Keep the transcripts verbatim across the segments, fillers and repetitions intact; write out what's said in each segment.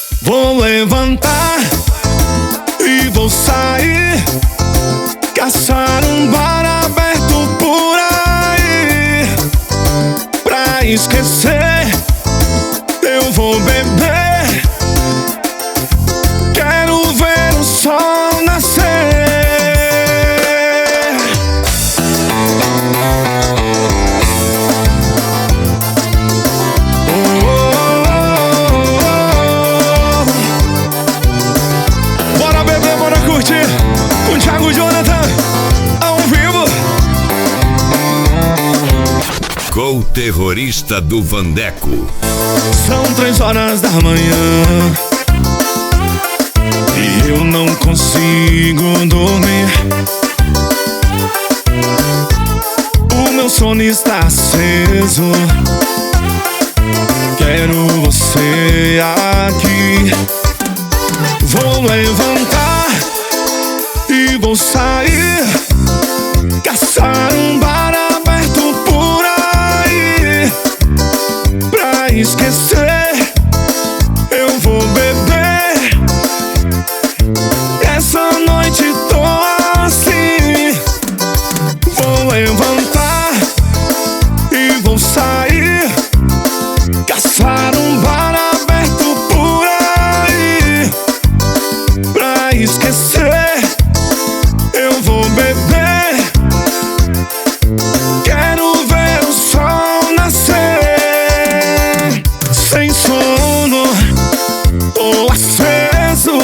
Vou levantar e vou sair, caçar um bar aberto por aí. Pra esquecer, eu vou beber. Quero ver o sol nascer. Com Thiago Jonathan, ao vivo. Com o terrorista do Vandeco. São três horas da manhã e eu não consigo dormir. O meu sono está aceso. Quero você aqui. Vou levantar e vou sair, caçar um bar aberto por aí. Pra esquecer, eu vou beber. Essa noite tô assim. Vou levantar e vou sair, caçar um bar aberto por aí. Pra esquecer, eu vou beber. Quero ver o sol nascer. Sem sono, tô aceso.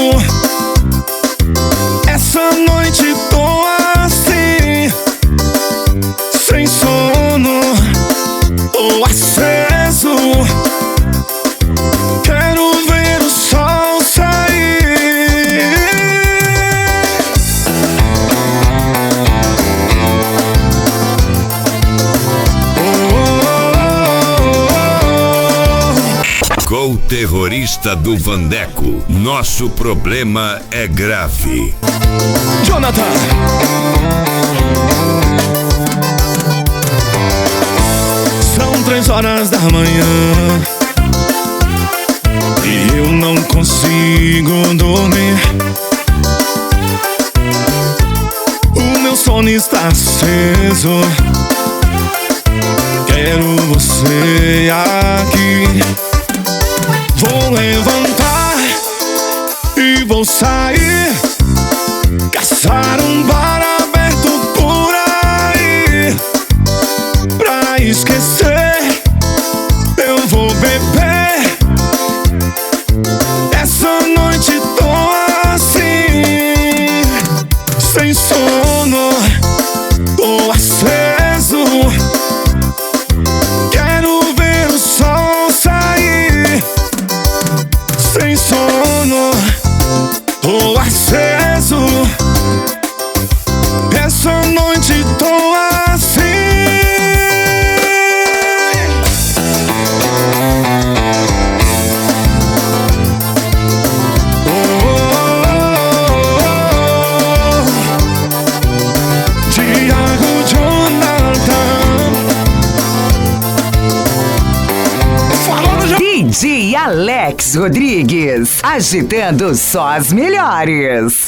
Essa noite tô assim. Sem sono, tô aceso. Quero ver o sol sair. Com o terrorista do Vandeco. Nosso problema é grave. Jonathan. São três horas da manhã e eu não consigo dormir. O meu sono está aceso. Quero você aqui. Vou levantar e vou sair, caçar um bar aberto por aí. Pra esquecer, eu vou beber. Essa noite tô assim. Sem sono, tô aceso. Quero ver o sol sair. Sem sono, tô aceso. Essa noite tô assim. Oh, oh, oh, oh. Thiago Jonathan. Falando já. D J Alex Rodrigues, agitando só as melhores.